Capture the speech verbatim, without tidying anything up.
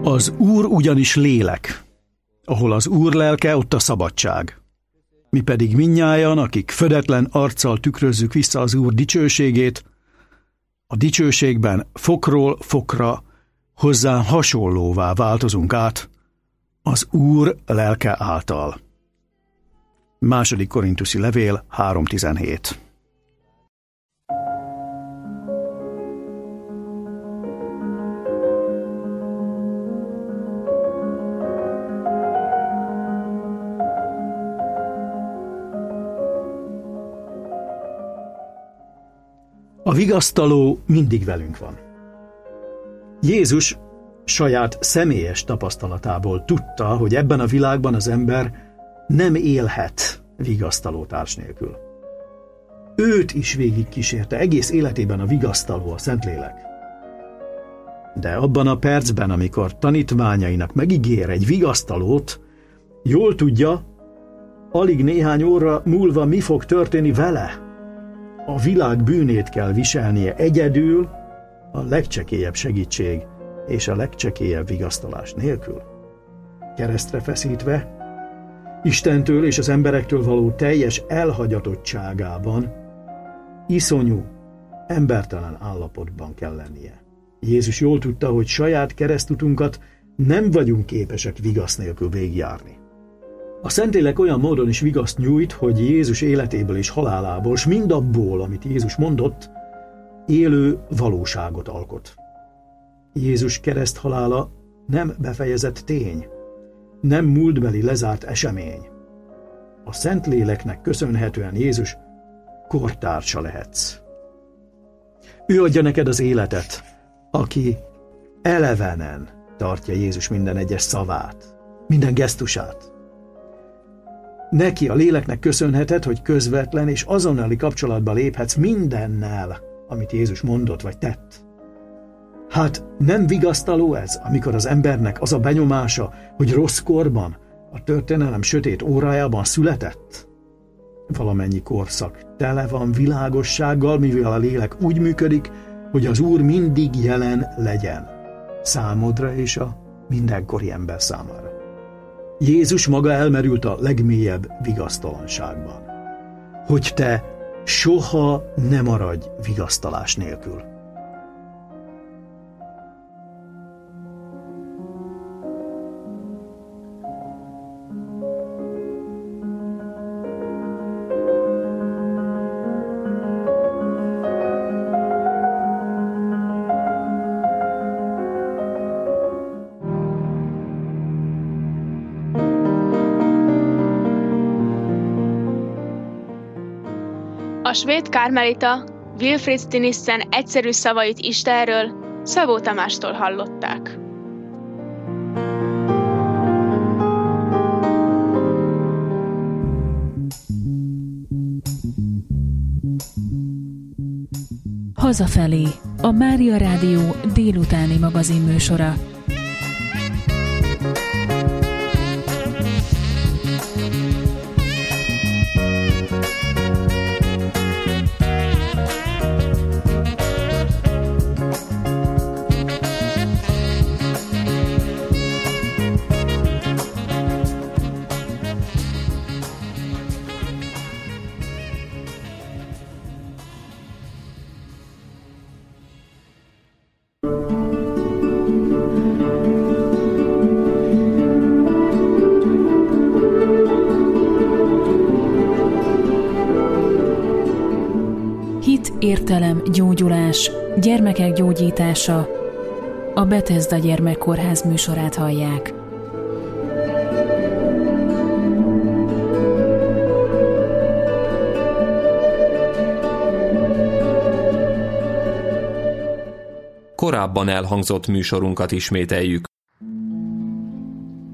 Az Úr ugyanis lélek. Ahol az Úr lelke, ott a szabadság. Mi pedig mindnyájan, akik födetlen arccal tükrözzük vissza az Úr dicsőségét, a dicsőségben fokról fokra hozzá hasonlóvá változunk át az Úr lelke által. Második Korintuszi levél három tizenhét. A vigasztaló mindig velünk van. Jézus saját személyes tapasztalatából tudta, hogy ebben a világban az ember nem élhet vigasztaló társ nélkül. Őt is végigkísérte egész életében a vigasztaló, a Szentlélek. De abban a percben, amikor tanítványainak megígér egy vigasztalót, jól tudja, alig néhány óra múlva mi fog történni vele. A világ bűnét kell viselnie egyedül, a legcsekélyebb segítség és a legcsekélyebb vigasztalás nélkül. Keresztre feszítve, Istentől és az emberektől való teljes elhagyatottságában, iszonyú, embertelen állapotban kell lennie. Jézus jól tudta, hogy saját keresztutunkat nem vagyunk képesek vigasz nélkül végigjárni. A Szentlélek olyan módon is vigaszt nyújt, hogy Jézus életéből és halálából, s mindabból, amit Jézus mondott, élő valóságot alkot. Jézus kereszthalála nem befejezett tény, nem múltbeli lezárt esemény. A Szentléleknek köszönhetően Jézus kortársa lehetsz. Ő adja neked az életet, aki elevenen tartja Jézus minden egyes szavát, minden gesztusát. Neki, a léleknek köszönheted, hogy közvetlen és azonnali kapcsolatba léphetsz mindennel, amit Jézus mondott vagy tett. Hát nem vigasztaló ez, amikor az embernek az a benyomása, hogy rossz korban, a történelem sötét órájában született? Valamennyi korszak tele van világossággal, mivel a lélek úgy működik, hogy az Úr mindig jelen legyen, számodra és a mindenkori ember számára. Jézus maga elmerült a legmélyebb vigasztalanságban, hogy te soha ne maradj vigasztalás nélkül. A svéd kármelita Wilfrid Stinissen egyszerű szavait Istenről Szabó Tamástól hallották. Hazafelé, a Mária Rádió délutáni magazinműsora. Értelem, gyógyulás, gyermekek gyógyítása. A Bethesda Gyermekkórház műsorát hallják. Korábban elhangzott műsorunkat ismételjük.